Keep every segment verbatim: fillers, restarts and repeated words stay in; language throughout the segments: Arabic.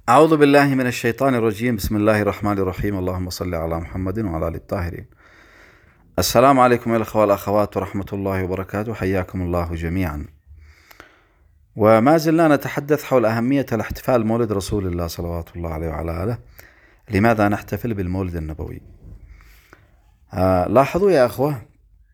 أعوذ بالله من الشيطان الرجيم. بسم الله الرحمن الرحيم. اللهم صل على محمد وعلى آل الطاهرين. السلام عليكم يا الأخوة والأخوات ورحمة الله وبركاته، حياكم الله جميعا. وما زلنا نتحدث حول أهمية الاحتفال بمولد رسول الله صلوات الله عليه وعلى آله. لماذا نحتفل بالمولد النبوي؟ آه لاحظوا يا أخوة،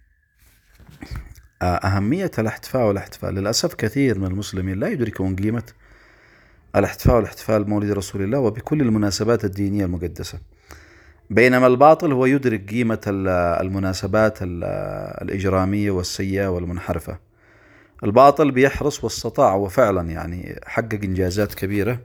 آه أهمية الاحتفال والاحتفال. للأسف كثير من المسلمين لا يدركون قيمة الاحتفال والاحتفال بمولد رسول الله وبكل المناسبات الدينية المقدسة، بينما الباطل هو يدرك قيمة المناسبات الإجرامية والسيئة والمنحرفة. الباطل بيحرص واستطاع وفعلا يعني حقق إنجازات كبيرة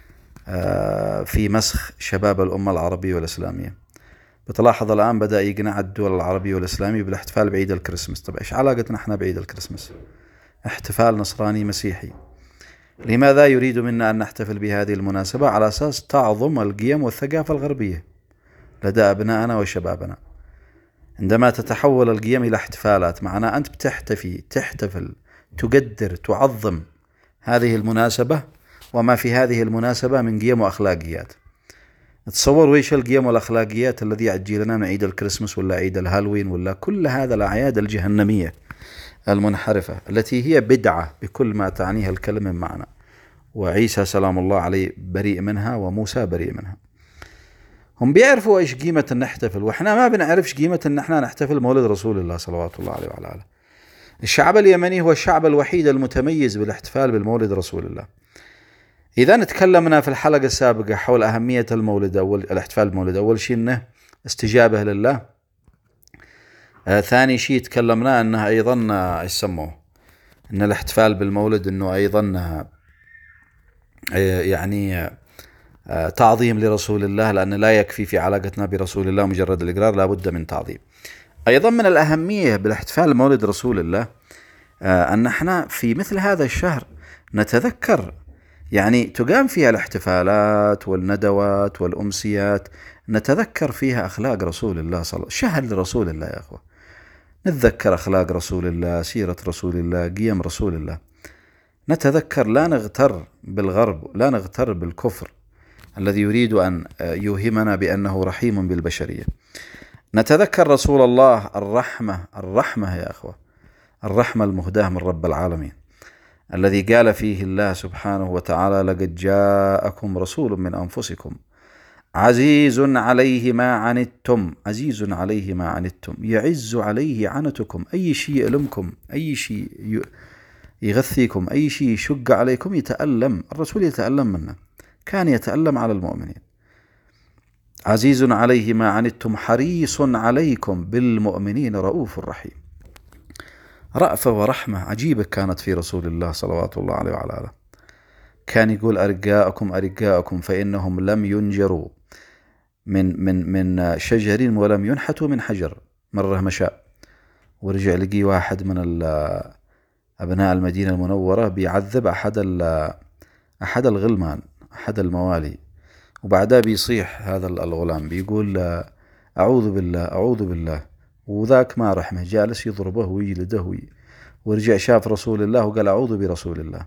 في مسخ شباب الأمة العربية والإسلامية. بتلاحظ الآن بدأ يقنع الدول العربية والإسلامية بالاحتفال بعيد الكريسماس. طب إيش علاقتنا إحنا بعيد الكريسماس؟ احتفال نصراني مسيحي. لماذا يريد منا أن نحتفل بهذه المناسبة؟ على أساس تعظم القيم والثقافة الغربية لدى أبنائنا وشبابنا. عندما تتحول القيم إلى احتفالات، معنا أنت بتحتفي تحتفل تقدر تعظم هذه المناسبة وما في هذه المناسبة من قيم وأخلاقيات. تصوروا إيش القيم والأخلاقيات الذي يعجي لنا من عيد الكريسماس ولا عيد الهالوين ولا كل هذا الأعياد الجهنمية المنحرفة التي هي بدعة بكل ما تعنيها الكلمة معنا، وعيسى سلام الله عليه بريء منها وموسى بريء منها. هم بيعرفوا ايش قيمة ان نحتفل، واحنا ما بنعرفش قيمة ان احنا نحتفل مولد رسول الله صلوات الله عليه وعلى آله. الشعب اليمني هو الشعب الوحيد المتميز بالاحتفال بالمولد رسول الله. اذا تكلمنا في الحلقة السابقة حول اهمية المولد، اول الاحتفال بالمولد، اول شيء انه استجابة لله. آه ثاني شيء تكلمنا انه ايضا آه يسموه ان الاحتفال بالمولد انه ايضا آه يعني آه تعظيم لرسول الله، لأن لا يكفي في علاقتنا برسول الله مجرد الإقرار، لا بد من تعظيم. أيضا من الأهمية بالاحتفال بمولد رسول الله أن احنا في مثل هذا الشهر نتذكر، يعني تقام فيها الاحتفالات والندوات والأمسيات، نتذكر فيها أخلاق رسول الله صلى الله عليه وسلم. شهر لرسول الله يا أخوة، نتذكر أخلاق رسول الله، سيرة رسول الله، قيم رسول الله. نتذكر، لا نغتر بالغرب، لا نغتر بالكفر الذي يريد أن يوهمنا بأنه رحيم بالبشرية. نتذكر رسول الله الرحمة، الرحمة يا أخوة، الرحمة المهداة من رب العالمين، الذي قال فيه الله سبحانه وتعالى: لقد جاءكم رسول من أنفسكم عزيز عليه ما عنتم، عزيز عليه ما عنتم، يعز عليه عنتكم. أي شيء يؤلمكم، أي شيء يغثيكم، أي شيء يشق عليكم يتألم، الرسول يتألم منه، كان يتألم على المؤمنين. عزيز عليه ما عنتم حريص عليكم بالمؤمنين رؤوف رحيم. رأفة ورحمة عجيبة كانت في رسول الله صلوات الله عليه وعلى آله. كان يقول: أرجاءكم أرجاءكم فإنهم لم ينجروا من من من شجر ولم ينحتوا من حجر. مرة مشى ورجع لقي واحد من أبناء المدينة المنورة بيعذب أحد أحد الغلمان، أحد الموالي، وبعدها بيصيح هذا الغلام بيقول: أعوذ بالله أعوذ بالله. وذاك ما رحمه، جالس يضربه ويجلده، ورجع شاف رسول الله وقال: أعوذ برسول الله.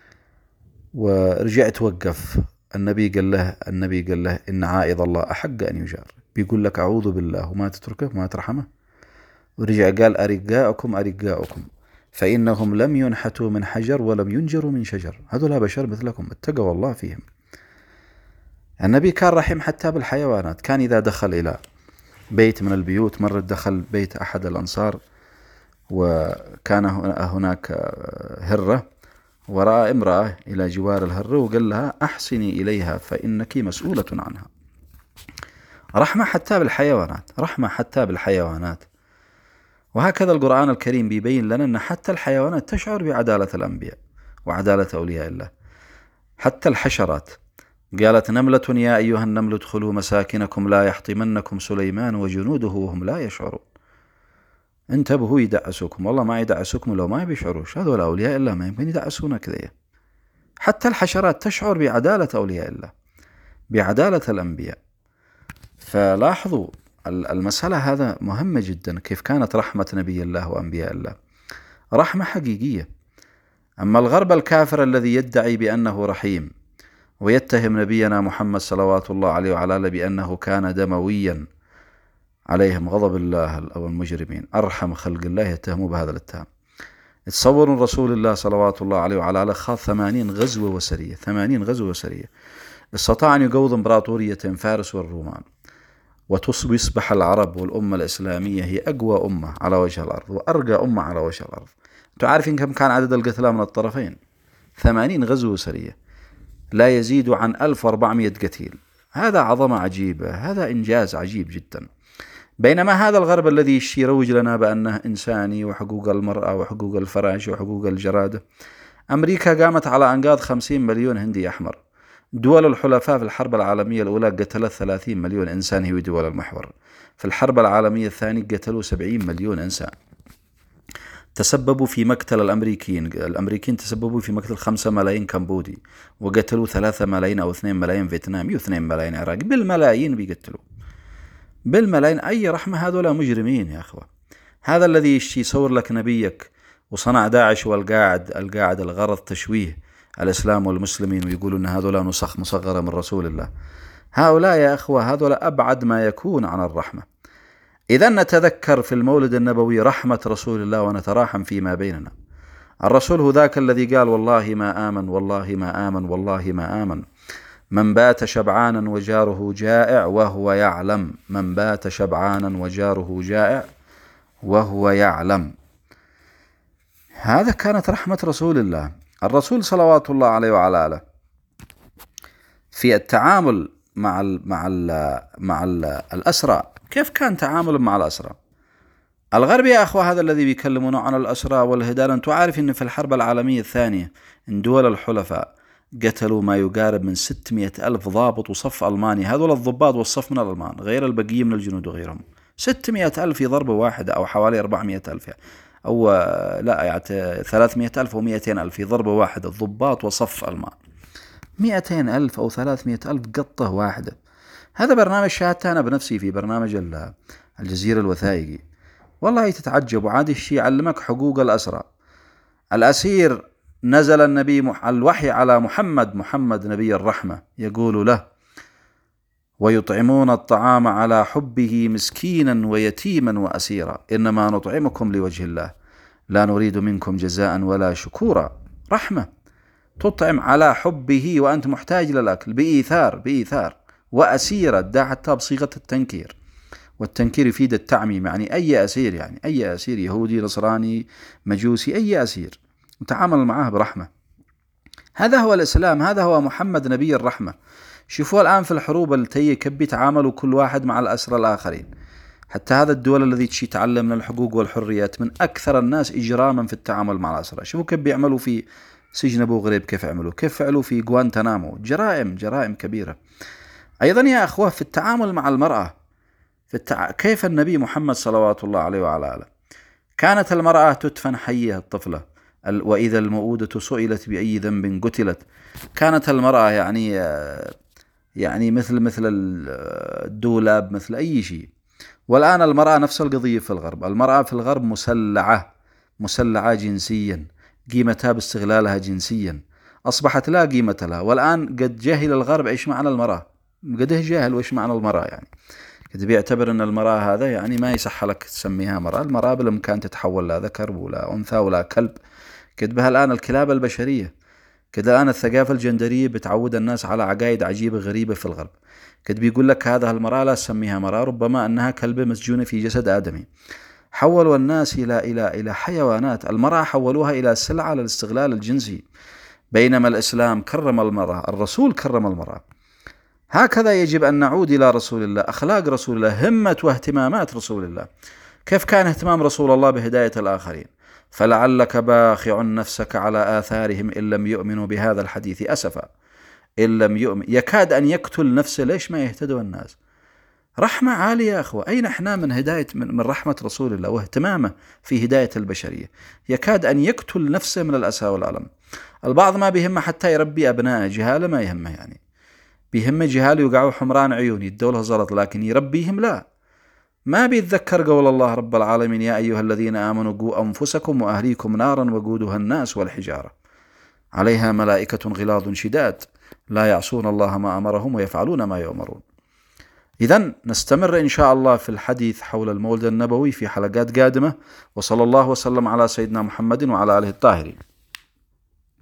ورجع توقف، النبي قال له النبي قال له إن عائض الله أحق أن يجار. بيقول لك أعوذ بالله وما تتركه وما ترحمه. ورجع قال: أرجاءكم أرجاءكم فإنهم لم ينحتوا من حجر ولم ينجروا من شجر. هذول بشر مثلكم، اتقوا الله فيهم. النبي كان رحيم حتى بالحيوانات. كان إذا دخل إلى بيت من البيوت، مرة دخل بيت أحد الأنصار وكان هناك هرة، ورأى امرأة إلى جوار الهرة وقال لها: أحسني إليها فإنك مسؤولة عنها. رحمة حتى بالحيوانات، رحمة حتى بالحيوانات. وهكذا القرآن الكريم بيبين لنا أن حتى الحيوانات تشعر بعدالة الأنبياء وعدالة أولياء الله. حتى الحشرات، قالت نملة: يا أيها النمل ادخلوا مساكنكم لا يحطمنكم سليمان وجنوده وهم لا يشعرون. انتبهوا يدعسوكم، والله ما يدعسوكم لو ما بيشعروش. هذول أولياء الله ما يمكن يدعسونا كذا. حتى الحشرات تشعر بعدالة أولياء الله، بعدالة الأنبياء. فلاحظوا المسألة هذا مهمة جدا، كيف كانت رحمة نبي الله وأنبياء الله، رحمة حقيقية. أما الغرب الكافر الذي يدعي بأنه رحيم ويتهم نبينا محمد صلوات الله عليه وعلى آله بأنه كان دمويا، عليهم غضب الله أو المجرمين، أرحم خلق الله يتهموا بهذا الاتهام. تصوروا رسول الله صلوات الله عليه وعلى آله خاض ثمانين غزوة وسرية، ثمانين غزوة وسرية، استطاع أن يقوض إمبراطورية فارس والرومان، وتصبح العرب والأمة الإسلامية هي أقوى أمة على وجه الأرض وأرقى أمة على وجه الأرض. أنتم عارفين كم كان عدد القتلى من الطرفين؟ ثمانين غزوة سرية، لا يزيد عن ألف وأربعمائة قتيل. هذا عظمة عجيبة، هذا إنجاز عجيب جدا. بينما هذا الغرب الذي يروج لنا بأنه إنساني وحقوق المرأة وحقوق الفراش وحقوق الجرادة، أمريكا قامت على أنقاض خمسين مليون هندي أحمر. دول الحلفاء في الحرب العالمية الأولى قتلت ثلاثين مليون إنسان، هي دول المحور. في الحرب العالمية الثانية قتلوا سبعين مليون إنسان. تسببوا في مقتل الأمريكيين الأمريكيين تسببوا في مقتل خمسة ملايين كمبودي، وقتلوا ثلاثة ملايين أو اثنين ملايين فيتنامي واثنين ملايين عراقي، بالملايين بيقتلوا، بالملايين. أي رحمة؟ هذولا مجرمين يا أخوة. هذا الذي يصور لك نبيك وصنع داعش والقاعد القاعد الغرض تشويه الإسلام والمسلمين، ويقولون أن هذولا نسخ مصغرة من رسول الله. هؤلاء يا أخوة هذولا أبعد ما يكون عن الرحمة. إذا نتذكر في المولد النبوي رحمة رسول الله ونتراحم فيما بيننا. الرسول هو ذاك الذي قال والله ما آمن والله ما آمن والله ما آمن من بات شبعانا وجاره جائع وهو يعلم، من بات شبعانا وجاره جائع وهو يعلم. هذا كانت رحمة رسول الله. الرسول صلوات الله عليه وعلى آله في التعامل مع ال مع ال مع ال الأسرى، كيف كان تعامل مع الأسرى؟ الغرب يا أخوة هذا الذي بيكلمون عن الأسرى والهداية. أنتم عارف أن في الحرب العالمية الثانية إن دول الحلفاء قتلوا ما يقارب من ستمائة ألف ضابط وصف ألماني. هذول الضباط والصف من الألمان غير البقية من الجنود وغيرهم. ستمائة ألف في ضربة واحدة، أو حوالي أربعمائة ألف أو لا يعني ثلاثمائة ألف ومئتين ألف في ضربة واحدة، ضباط وصف ألمان. مئتين ألف أو ثلاثمائة ألف قطة واحدة. هذا برنامج شاهدته أنا بنفسي في برنامج الجزيرة الوثائقي. والله تتعجب. وعاد الشيء يعلمك حقوق الأسرى. الأسير نزل النبي الوحي على محمد محمد نبي الرحمة يقول له ويطعمون الطعام على حبه مسكينا ويتيما وأسيرا إنما نطعمكم لوجه الله لا نريد منكم جزاء ولا شكورا. رحمة، تطعم على حبه وأنت محتاج للأكل بإيثار بإيثار وأسيرا، دا حتى بصيغة التنكير، والتنكير يفيد التعميم، يعني أي أسير، يعني أي أسير يهودي نصراني مجوسي، أي أسير نتعامل معه برحمة. هذا هو الإسلام، هذا هو محمد نبي الرحمة. شوفوا الآن في الحروب التي كيف بيتعاملوا كل واحد مع الأسرى الآخرين. حتى هذا الدول الذي تشي تعلم من الحقوق والحريات من أكثر الناس إجراما في التعامل مع الأسرى. شوفوا كيف بيعملوا في سجن أبو غريب، كيف عملوا، كيف فعلوا في غوانتنامو. جرائم جرائم كبيرة. أيضا يا أخوة في التعامل مع المرأة، في التع... كيف النبي محمد صلوات الله عليه وعلى آله كانت المرأة تدفن حية الطفلة، وإذا الموءودة سئلت بأي ذنب قتلت. كانت المرأة يعني يعني مثل مثل الدولاب، مثل أي شيء. والآن المرأة نفس القضية في الغرب. المرأة في الغرب مسلعة مسلعة جنسيا، قيمتها باستغلالها جنسيا أصبحت لا قيمة لها. والآن قد جهل الغرب إيش معنى المرأة، قد جاهل وإيش معنى المرأة. يعني قد بيعتبر أن المرأة هذا يعني ما يصح لك تسميها مرأة. المرأة بالإمكان تتحول لا ذكر ولا أنثى ولا كلب. قد بها الآن الكلاب البشرية. كده الآن الثقافة الجندرية بتعود الناس على عقائد عجيبة غريبة في الغرب. كده بيقول لك هذا المرأة لا تسميها مرأة، ربما أنها كلبة مسجونة في جسد آدمي. حولوا الناس إلى إلى إلى حيوانات. المرأة حولوها إلى سلعة للاستغلال الجنسي، بينما الإسلام كرم المرأة، الرسول كرم المرأة. هكذا يجب أن نعود إلى رسول الله، أخلاق رسول الله، همة واهتمامات رسول الله. كيف كان اهتمام رسول الله بهداية الآخرين؟ فلعلك باخع نفسك على آثارهم إن لم يؤمنوا بهذا الحديث أسفا. إن لم يؤمن يكاد أن يقتل نفسه. ليش ما يهتدوا الناس؟ رحمة عالية يا أخوة. أين إحنا من هداية من, من رحمة رسول الله واهتمامه في هداية البشرية؟ يكاد أن يقتل نفسه من الأسى والألم. البعض ما بيهمه حتى يربي أبنائه، جهالة ما يهمه، يعني بيهمه جهال يقعوا حمران عيون يدولها زلط، لكن يربيهم لا. ما بيتذكر قول الله رب العالمين يا أيها الذين آمنوا قوا أنفسكم وأهليكم نارا وقودها الناس والحجارة عليها ملائكة غلاظ شداد لا يعصون الله ما أمرهم ويفعلون ما يؤمرون. إذن نستمر إن شاء الله في الحديث حول المولد النبوي في حلقات قادمة، وصلى الله وسلم على سيدنا محمد وعلى آله الطاهرين.